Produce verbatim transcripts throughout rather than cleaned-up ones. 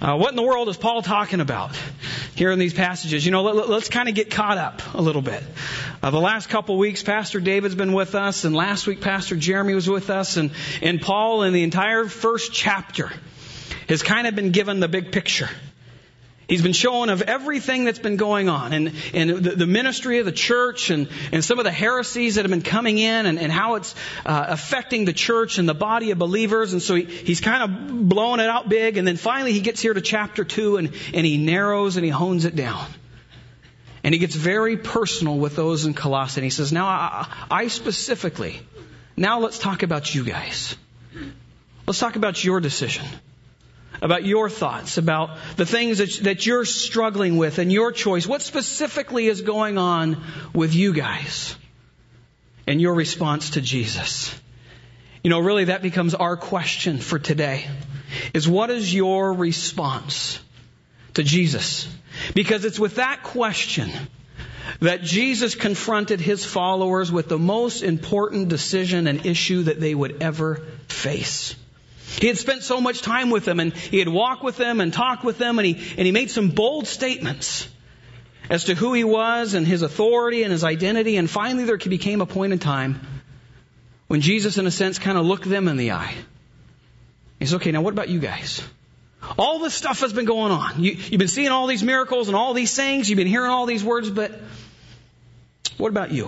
Uh, what in the world is Paul talking about here in these passages? You know, let, let's kind of get caught up a little bit. Uh, the last couple weeks, Pastor David's been with us, and last week, Pastor Jeremy was with us, and, and Paul, in the entire first chapter, has kind of been given the big picture. He's been showing of everything that's been going on, and, and the, the ministry of the church, and, and some of the heresies that have been coming in, and, and how it's uh, affecting the church and the body of believers. And so he, he's kind of blowing it out big. And then finally he gets here to chapter two, and, and he narrows and he hones it down. And he gets very personal with those in Colossae. And he says, now I, I specifically, now let's talk about you guys. Let's talk about your decision. About your thoughts, about the things that, that you're struggling with and your choice. What specifically is going on with you guys and your response to Jesus? You know, really that becomes our question for today, is what is your response to Jesus? Because it's with that question that Jesus confronted his followers with the most important decision and issue that they would ever face. He had spent so much time with them, and he had walked with them and talked with them, and he, and he made some bold statements as to who he was and his authority and his identity. And finally there became a point in time when Jesus, in a sense, kind of looked them in the eye. He said, okay, now what about you guys? All this stuff has been going on. You, you've been seeing all these miracles and all these things. You've been hearing all these words, but what about you?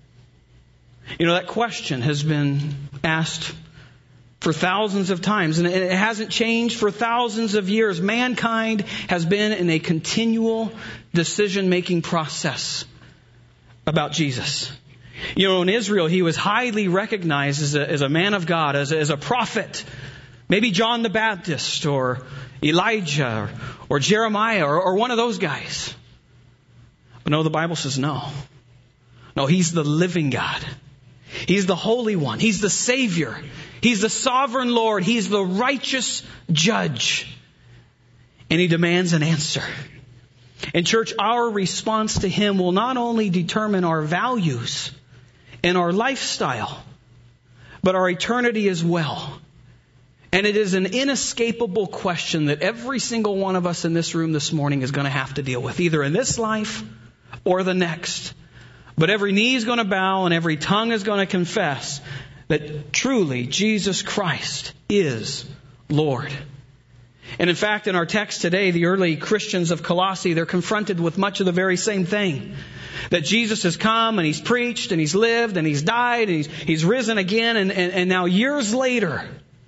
You know, that question has been asked for thousands of times, and it hasn't changed for thousands of years. Mankind has been in a continual decision-making process about Jesus. You know, in Israel, he was highly recognized as a, as a man of God, as a, as a prophet. Maybe John the Baptist, or Elijah, or, or Jeremiah, or, or one of those guys. But no, the Bible says no. No, he's the living God. He's the Holy One. He's the Savior. He's the sovereign Lord. He's the righteous judge. And he demands an answer. And church, our response to him will not only determine our values and our lifestyle, but our eternity as well. And it is an inescapable question that every single one of us in this room this morning is going to have to deal with, either in this life or the next. But every knee is going to bow and every tongue is going to confess that truly Jesus Christ is Lord. And in fact, in our text today, the early Christians of Colossae, they're confronted with much of the very same thing. That Jesus has come and he's preached and he's lived and he's died and he's, he's risen again. And, and, and now years later,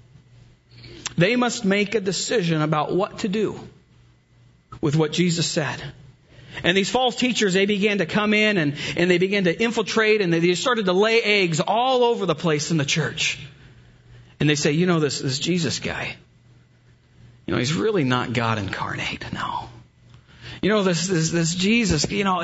they must make a decision about what to do with what Jesus said. And these false teachers, they began to come in and, and they began to infiltrate, and they started to lay eggs all over the place in the church. And they say, you know, this, this Jesus guy, you know, he's really not God incarnate. No. You know, this, this, this Jesus, you know,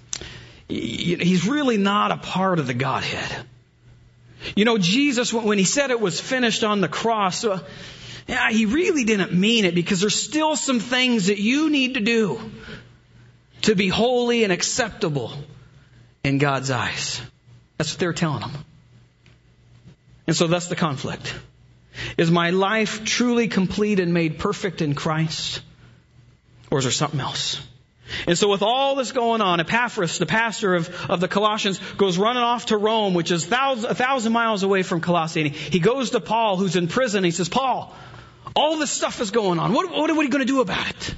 he's really not a part of the Godhead. You know, Jesus, when he said it was finished on the cross, uh, yeah, he really didn't mean it, because there's still some things that you need to do to be holy and acceptable in God's eyes. That's what they're telling them. And so that's the conflict. Is my life truly complete and made perfect in Christ? Or is there something else? And so with all this going on, Epaphras, the pastor of, of the Colossians, goes running off to Rome, which is thousand, a thousand miles away from Colossae. And he, he goes to Paul, who's in prison. And he says, Paul, all this stuff is going on. What, what, what are you going to do about it?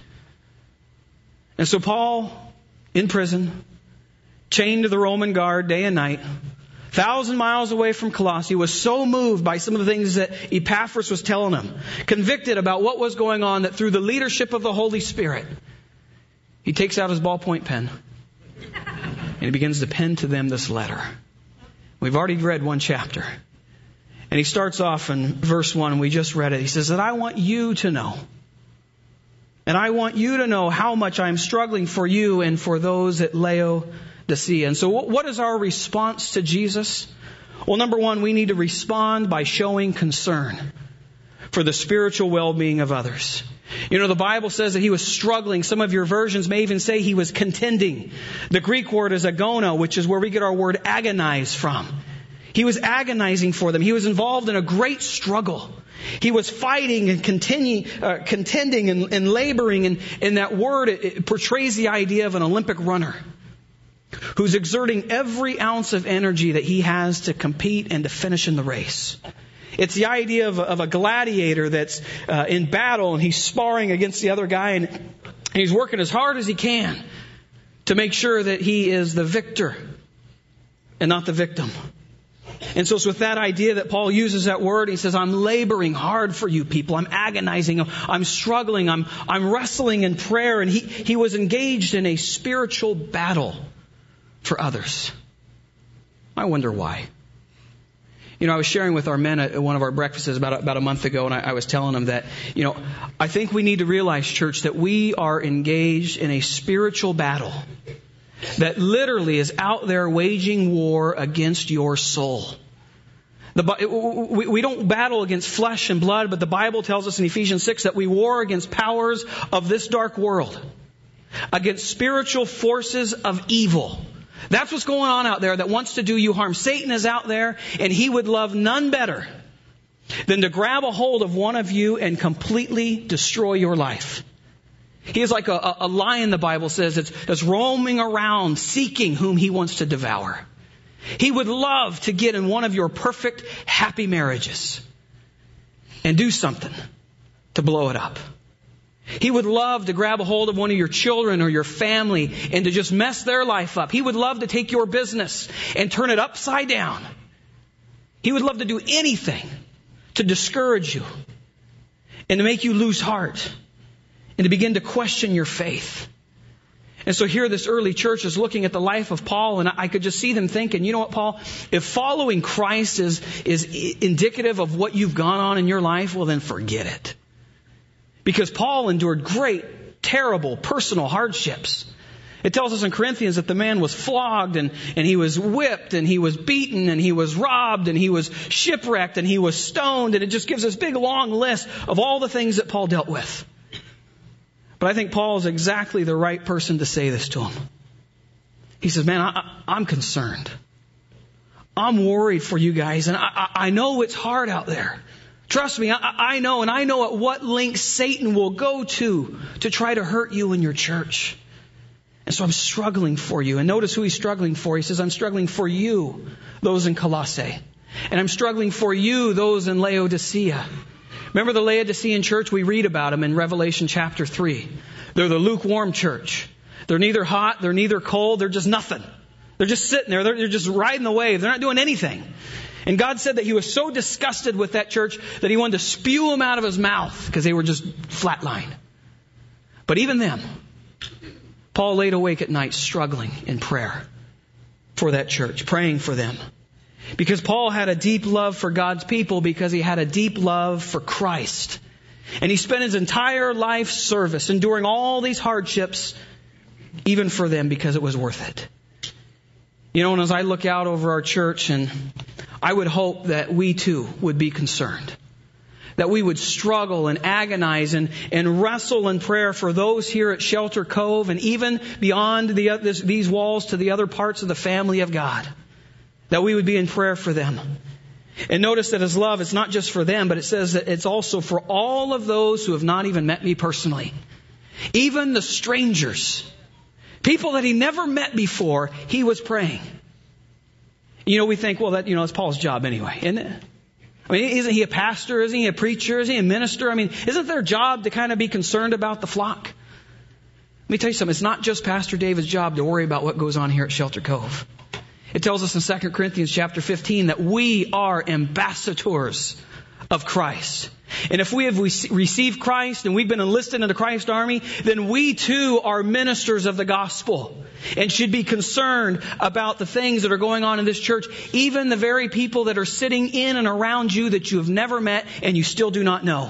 And so Paul, in prison, chained to the Roman guard day and night, thousand miles away from Colossae, was so moved by some of the things that Epaphras was telling him, convicted about what was going on, that through the leadership of the Holy Spirit, he takes out his ballpoint pen and he begins to pen to them this letter. We've already read one chapter. And he starts off in verse one, and we just read it. He says that I want you to know. And I want you to know how much I'm struggling for you and for those at Laodicea. And so what is our response to Jesus? Well, number one, we need to respond by showing concern for the spiritual well-being of others. You know, the Bible says that he was struggling. Some of your versions may even say he was contending. The Greek word is agona, which is where we get our word agonize from. He was agonizing for them. He was involved in a great struggle. He was fighting and continue, uh, contending and, and laboring. And in that word, it, it portrays the idea of an Olympic runner who's exerting every ounce of energy that he has to compete and to finish in the race. It's the idea of a, of a gladiator that's uh, in battle and he's sparring against the other guy and, and he's working as hard as he can to make sure that he is the victor and not the victim. And so it's with that idea that Paul uses that word. He says, I'm laboring hard for you people. I'm agonizing. I'm struggling. I'm, I'm wrestling in prayer. And he, he was engaged in a spiritual battle for others. I wonder why. You know, I was sharing with our men at one of our breakfasts about, about a month ago, and I, I was telling them that, you know, I think we need to realize, church, that we are engaged in a spiritual battle that literally is out there waging war against your soul. The, we, we don't battle against flesh and blood, but the Bible tells us in Ephesians six that we war against powers of this dark world, against spiritual forces of evil. That's what's going on out there that wants to do you harm. Satan is out there, and he would love none better than to grab a hold of one of you and completely destroy your life. He is like a, a lion, the Bible says, that's, that's roaming around seeking whom he wants to devour. He would love to get in one of your perfect, happy marriages and do something to blow it up. He would love to grab a hold of one of your children or your family and to just mess their life up. He would love to take your business and turn it upside down. He would love to do anything to discourage you and to make you lose heart and to begin to question your faith. And so here this early church is looking at the life of Paul, and I could just see them thinking, you know what, Paul, if following Christ is, is indicative of what you've gone on in your life, well then forget it. Because Paul endured great, terrible, personal hardships. It tells us in Corinthians that the man was flogged and, and he was whipped and he was beaten and he was robbed and he was shipwrecked and he was stoned. And it just gives this big long list of all the things that Paul dealt with. But I think Paul is exactly the right person to say this to him. He says, man, I, I'm concerned. I'm worried for you guys. And I, I know it's hard out there. Trust me, I, I know, and I know at what lengths Satan will go to to try to hurt you in your church. And so I'm struggling for you. And notice who he's struggling for. He says, I'm struggling for you, those in Colossae. And I'm struggling for you, those in Laodicea. Remember the Laodicean church? We read about them in Revelation chapter three. They're the lukewarm church. They're neither hot, they're neither cold, they're just nothing. They're just sitting there. They're, they're just riding the wave. They're not doing anything. And God said that he was so disgusted with that church that he wanted to spew them out of his mouth because they were just flatlined. But even them, Paul laid awake at night struggling in prayer for that church, praying for them. Because Paul had a deep love for God's people because he had a deep love for Christ. And he spent his entire life service enduring all these hardships, even for them, because it was worth it. You know, and as I look out over our church, and I would hope that we too would be concerned. That we would struggle and agonize and, and wrestle in prayer for those here at Shelter Cove and even beyond the, this, these walls to the other parts of the family of God. That we would be in prayer for them. And notice that his love is not just for them, but it says that it's also for all of those who have not even met me personally. Even the strangers. People that he never met before, he was praying. You know, we think, well, that, you know, it's Paul's job anyway, isn't it? I mean, isn't he a pastor? Isn't he a preacher? Isn't he a minister? I mean, isn't their job to kind of be concerned about the flock? Let me tell you something. It's not just Pastor David's job to worry about what goes on here at Shelter Cove. It tells us in Second Corinthians chapter fifteen that we are ambassadors of Christ. And if we have received Christ and we've been enlisted into Christ's army, then we too are ministers of the gospel and should be concerned about the things that are going on in this church, even the very people that are sitting in and around you that you have never met and you still do not know.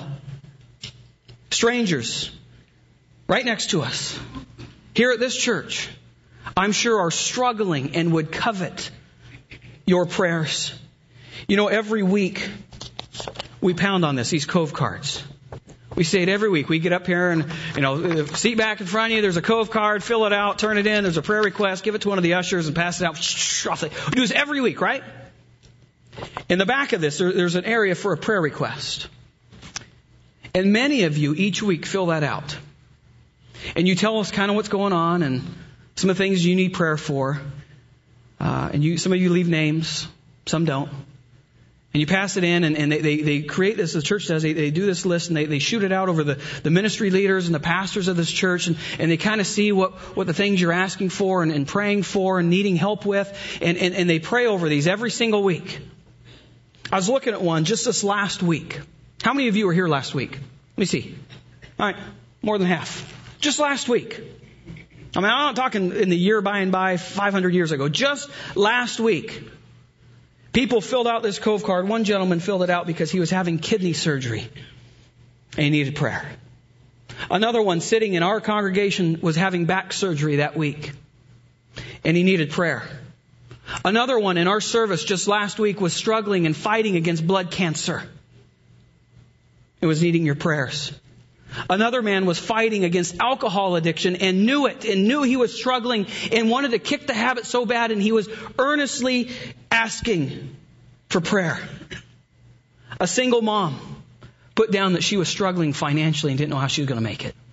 Strangers, right next to us, here at this church, I'm sure are struggling and would covet your prayers. You know, every week we pound on this, these Cove cards. We say it every week. We get up here and, you know, seat back in front of you, there's a Cove card, fill it out, turn it in, there's a prayer request, give it to one of the ushers and pass it out. We do this every week, right? In the back of this, there, there's an area for a prayer request. And many of you each week fill that out. And you tell us kind of what's going on and some of the things you need prayer for. Uh, and you, some of you leave names, some don't. And you pass it in, and, and they, they, they create this, the church does, they, they do this list, and they, they shoot it out over the, the ministry leaders and the pastors of this church, and, and they kind of see what, what the things you're asking for and, and praying for and needing help with, and, and, and they pray over these every single week. I was looking at one just this last week. How many of you were here last week? Let me see. All right, more than half. Just last week. I mean, I'm not talking in the year by and by, five hundred years ago. Just last week. People filled out this Cove card. One gentleman filled it out because he was having kidney surgery and he needed prayer. Another one sitting in our congregation was having back surgery that week and he needed prayer. Another one in our service just last week was struggling and fighting against blood cancer. It was needing your prayers. Another man was fighting against alcohol addiction and knew it and knew he was struggling and wanted to kick the habit so bad, and he was earnestly asking for prayer. A single mom put down that she was struggling financially and didn't know how she was going to make it.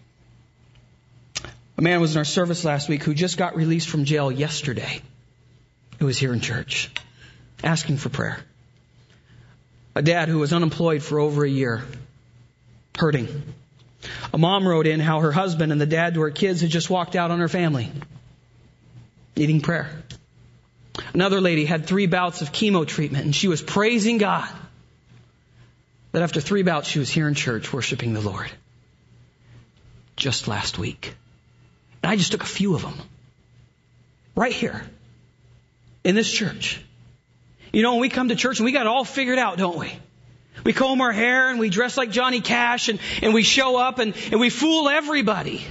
A man was in our service last week who just got released from jail yesterday. It was here in church, asking for prayer. A dad who was unemployed for over a year, hurting. A mom wrote in how her husband and the dad to her kids had just walked out on her family, needing prayer. Another lady had three bouts of chemo treatment, and she was praising God that after three bouts she was here in church worshiping the Lord. Just last week. And I just took a few of them. Right here. In this church. You know, when we come to church and we got it all figured out, don't we? We comb our hair and we dress like Johnny Cash and, and we show up and, and we fool everybody.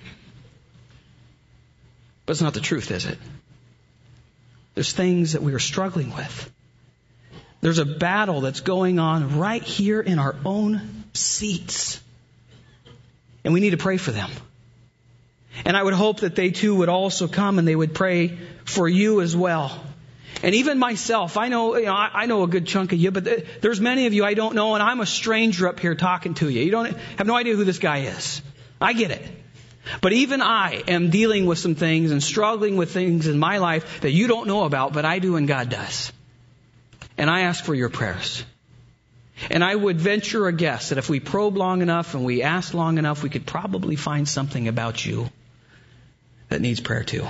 But it's not the truth, is it? There's things that we are struggling with. There's a battle that's going on right here in our own seats. And we need to pray for them. And I would hope that they too would also come and they would pray for you as well. And even myself, I know, you know, I know a good chunk of you, but there's many of you I don't know, and I'm a stranger up here talking to you. You don't have no idea who this guy is. I get it. But even I am dealing with some things and struggling with things in my life that you don't know about, but I do and God does. And I ask for your prayers. And I would venture a guess that if we probe long enough and we ask long enough, we could probably find something about you that needs prayer too.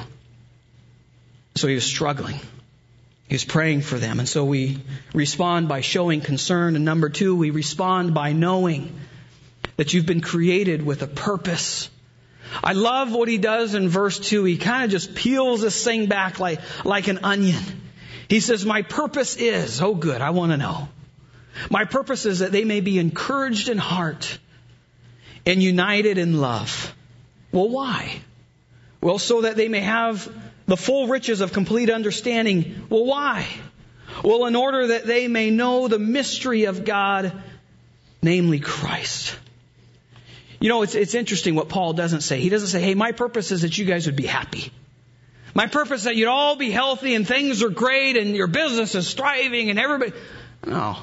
So he was struggling. He was praying for them. And so we respond by showing concern. And number two, we respond by knowing that you've been created with a purpose. I love what he does in verse two. He kind of just peels this thing back like, like an onion. He says, my purpose is, oh good, I want to know. My purpose is that they may be encouraged in heart and united in love. Well, why? Well, so that they may have the full riches of complete understanding. Well, why? Well, in order that they may know the mystery of God, namely Christ. You know, it's it's interesting what Paul doesn't say. He doesn't say, hey, my purpose is that you guys would be happy. My purpose is that you'd all be healthy and things are great and your business is thriving and everybody... No.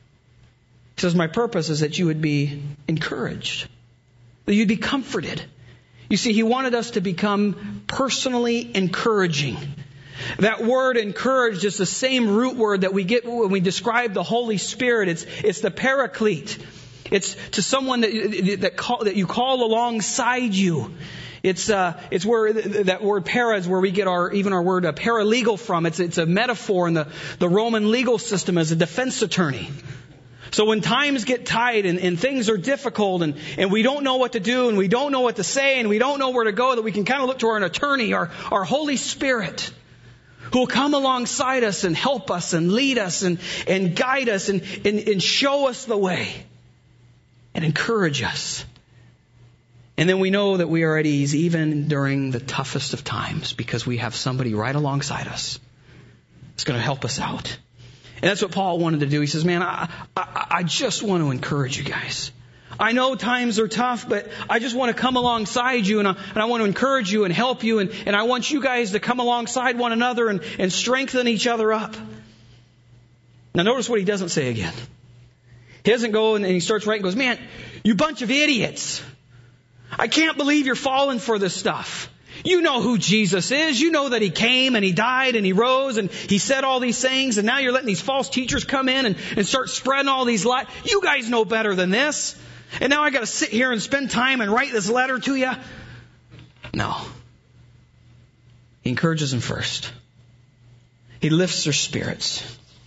He says, my purpose is that you would be encouraged. That you'd be comforted. You see, he wanted us to become personally encouraging. That word encouraged is the same root word that we get when we describe the Holy Spirit. It's, it's the paraclete. It's to someone that, that, call, that you call alongside you. It's, uh, it's where that word para is where we get our, even our word uh, paralegal from. It's, it's a metaphor in the, the Roman legal system as a defense attorney. So when times get tight and, and things are difficult and, and we don't know what to do and we don't know what to say and we don't know where to go, that we can kind of look to our attorney, our, our Holy Spirit, who will come alongside us and help us and lead us and, and guide us and, and, and show us the way and encourage us. And then we know that we are at ease even during the toughest of times because we have somebody right alongside us that's going to help us out. And that's what Paul wanted to do. He says, man, I, I, I just want to encourage you guys. I know times are tough, but I just want to come alongside you and I, and I want to encourage you and help you. And, and I want you guys to come alongside one another and, and strengthen each other up. Now notice what he doesn't say again. He doesn't go and he starts writing and goes, man, you bunch of idiots. I can't believe you're falling for this stuff. You know who Jesus is. You know that He came and He died and He rose and He said all these things, and now you're letting these false teachers come in and, and start spreading all these lies. You guys know better than this. And now I got to sit here and spend time and write this letter to you. No. He encourages them first. He lifts their spirits.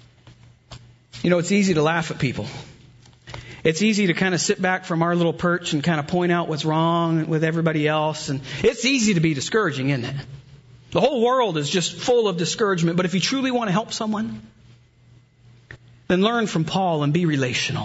You know, it's easy to laugh at people. It's easy to kind of sit back from our little perch and kind of point out what's wrong with everybody else. And it's easy to be discouraging, isn't it? The whole world is just full of discouragement. But if you truly want to help someone, then learn from Paul and be relational.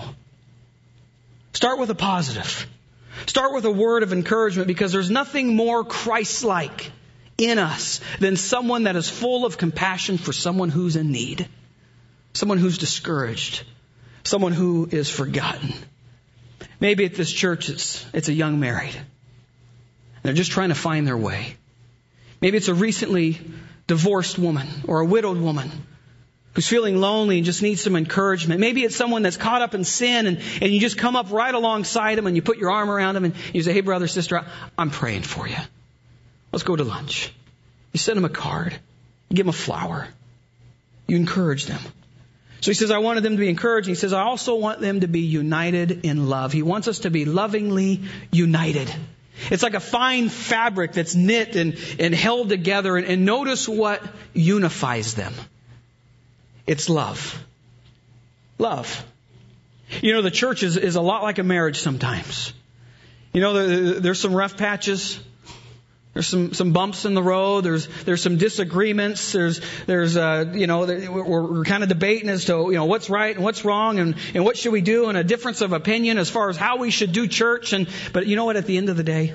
Start with a positive. Start with a word of encouragement, because there's nothing more Christ-like in us than someone that is full of compassion for someone who's in need, someone who's discouraged, someone who is forgotten. Maybe at this church it's it's a young married. They're just trying to find their way. Maybe it's a recently divorced woman or a widowed woman who's feeling lonely and just needs some encouragement. Maybe it's someone that's caught up in sin and, and you just come up right alongside them and you put your arm around them and you say, hey, brother, sister, I'm praying for you. Let's go to lunch. You send them a card. You give them a flower. You encourage them. So he says, I wanted them to be encouraged. He says, I also want them to be united in love. He wants us to be lovingly united. It's like a fine fabric that's knit and, and held together. And, and notice what unifies them. It's love. Love. You know, the church is, is a lot like a marriage sometimes. You know, there, there's some rough patches. There's some, some bumps in the road. There's there's some disagreements. There's there's uh you know we're, we're kind of debating as to you know what's right and what's wrong and, and what should we do, and a difference of opinion as far as how we should do church. And but you know what? At the end of the day,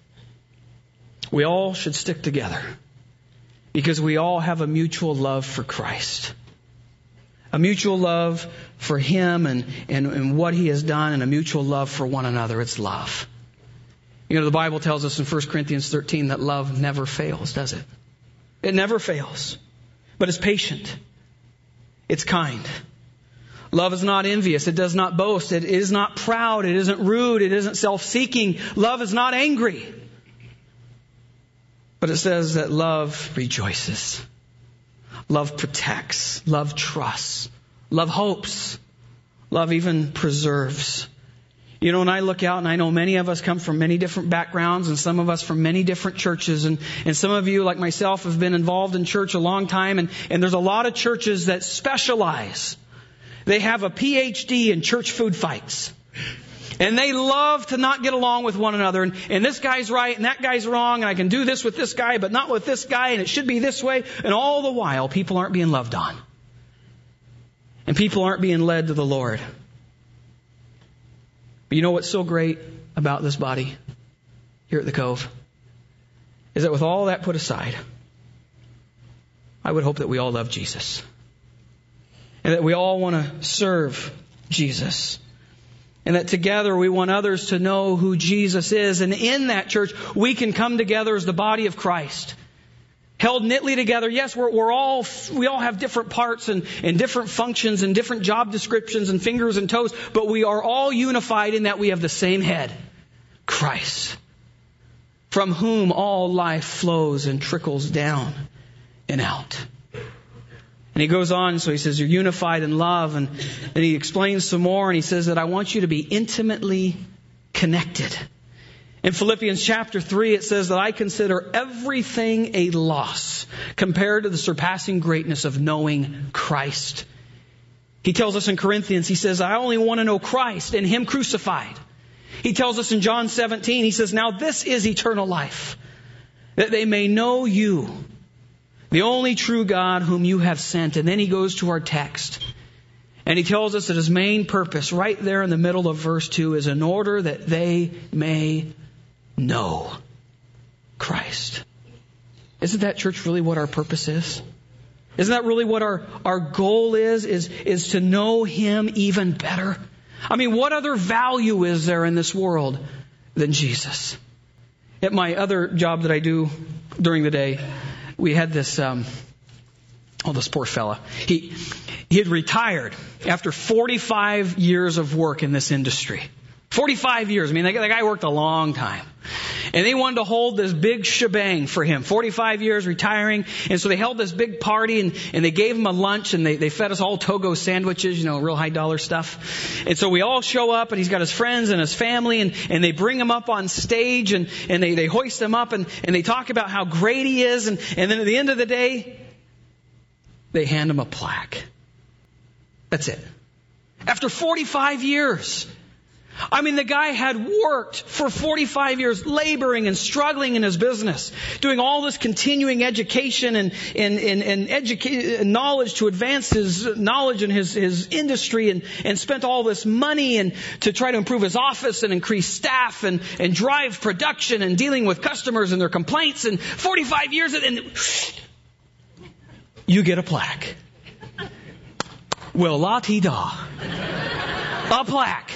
we all should stick together because we all have a mutual love for Christ, a mutual love for Him and and, and what He has done, and a mutual love for one another. It's love. You know, the Bible tells us in First Corinthians thirteen that love never fails, does it? It never fails. But it's patient. It's kind. Love is not envious. It does not boast. It is not proud. It isn't rude. It isn't self-seeking. Love is not angry. But it says that love rejoices. Love protects. Love trusts. Love hopes. Love even preserves. You know, when I look out, and I know many of us come from many different backgrounds, and some of us from many different churches, and, and some of you, like myself, have been involved in church a long time, and, and there's a lot of churches that specialize. They have a P H D in church food fights. And they love to not get along with one another, and, and this guy's right, and that guy's wrong, and I can do this with this guy, but not with this guy, and it should be this way, and all the while, people aren't being loved on. And people aren't being led to the Lord. But you know what's so great about this body here at the Cove? Is that with all that put aside, I would hope that we all love Jesus. And that we all want to serve Jesus. And that together we want others to know who Jesus is. And in that church, we can come together as the body of Christ. Held knitly together. Yes, we're, we're all, we all have different parts and, and different functions and different job descriptions and fingers and toes, but we are all unified in that we have the same head, Christ, from whom all life flows and trickles down and out. And he goes on, so he says, you're unified in love, and, and he explains some more, and he says that I want you to be intimately connected. In Philippians chapter three, it says that I consider everything a loss compared to the surpassing greatness of knowing Christ. He tells us in Corinthians, he says, I only want to know Christ and Him crucified. He tells us in John seventeen, he says, now this is eternal life, that they may know you, the only true God whom you have sent. And then he goes to our text. And he tells us that his main purpose right there in the middle of verse two is in order that they may know Christ. Isn't that, church, really what our purpose is? Isn't that really what our, our goal is, is, is to know Him even better? I mean, what other value is there in this world than Jesus? At my other job that I do during the day, we had this, um, oh, this poor fella. He, he had retired after forty-five years of work in this industry. forty-five years. I mean, that guy worked a long time. And they wanted to hold this big shebang for him. forty-five years retiring. And so they held this big party and, and they gave him a lunch and they, they fed us all Togo sandwiches, you know, real high dollar stuff. And so we all show up and he's got his friends and his family and, and they bring him up on stage and, and they, they hoist him up and, and they talk about how great he is. And, and then at the end of the day, they hand him a plaque. That's it. After forty-five years. I mean, the guy had worked for forty-five years, laboring and struggling in his business, doing all this continuing education and, and, and, and educa- knowledge to advance his knowledge in his, his industry and, and spent all this money and to try to improve his office and increase staff and, and drive production and dealing with customers and their complaints and forty-five years and you get a plaque. Well, la-ti-da. A plaque.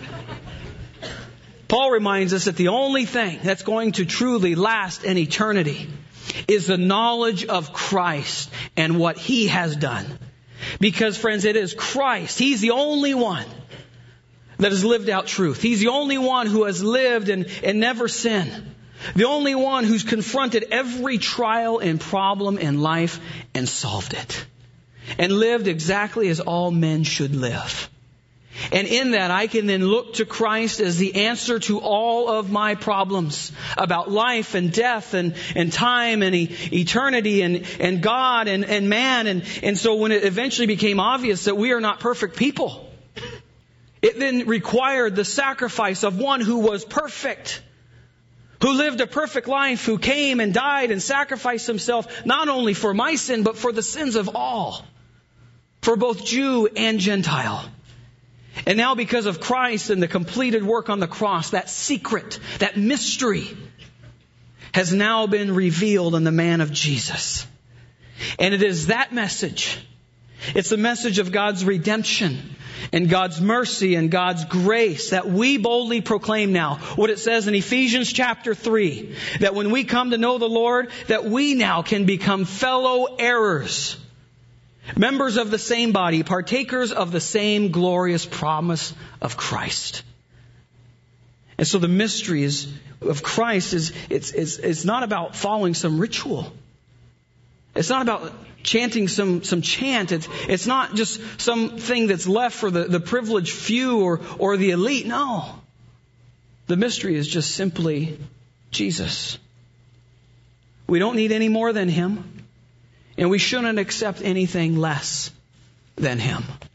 Paul reminds us that the only thing that's going to truly last in eternity is the knowledge of Christ and what He has done. Because, friends, it is Christ. He's the only one that has lived out truth. He's the only one who has lived and, and never sinned. The only one who's confronted every trial and problem in life and solved it. And lived exactly as all men should live. And in that, I can then look to Christ as the answer to all of my problems about life and death and, and time and e- eternity and, and God and, and man. And, and so when it eventually became obvious that we are not perfect people, it then required the sacrifice of one who was perfect, who lived a perfect life, who came and died and sacrificed himself not only for my sin, but for the sins of all, for both Jew and Gentile. And now because of Christ and the completed work on the cross, that secret, that mystery has now been revealed in the man of Jesus. And it is that message. It's the message of God's redemption and God's mercy and God's grace that we boldly proclaim now. What it says in Ephesians chapter three, that when we come to know the Lord, that we now can become fellow heirs, members of the same body, partakers of the same glorious promise of Christ. And so the mystery is, of Christ is it's, it's, it's not about following some ritual. It's not about chanting some, some chant. It's, it's not just something that's left for the, the privileged few or, or the elite. No. The mystery is just simply Jesus. We don't need any more than Him. And we shouldn't accept anything less than Him.